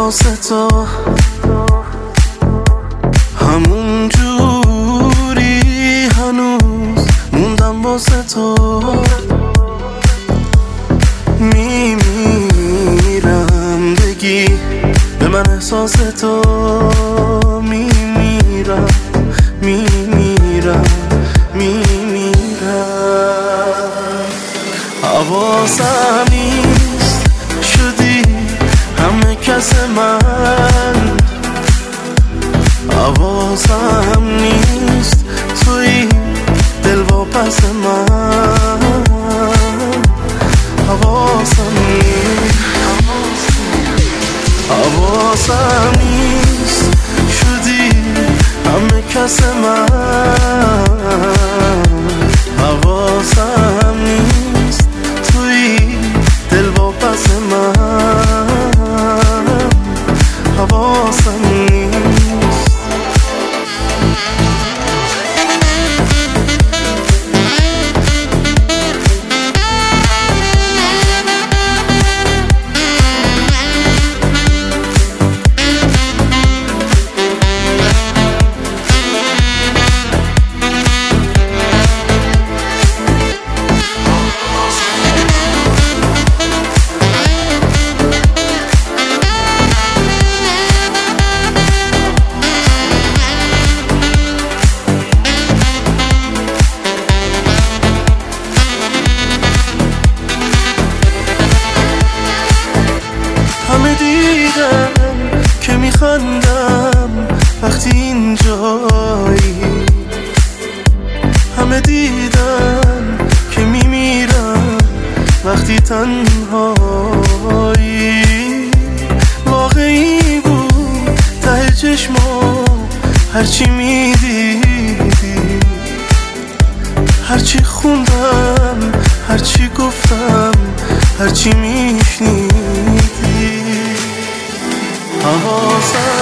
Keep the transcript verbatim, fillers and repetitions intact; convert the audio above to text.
واسه تو همون جوری هنوز موندم واسه تو میمیرم بگی به من احساس تو میمیرم میمیرم میمیرم حواسم نیست شدی همه کس من حواسم نیست توی دل واپس من حواسم نیست حواسم نیست شدی همه کس من حواسم نیست توی دل واپس من حواسم نیست همه دیدم که میخندم وقتی اینجایی همه دیدم که میمیرم وقتی تنهایی واقعی بود ته چشما هرچی میدیدی هرچی خوندم هرچی گفتم هرچی میشنیدی حواسم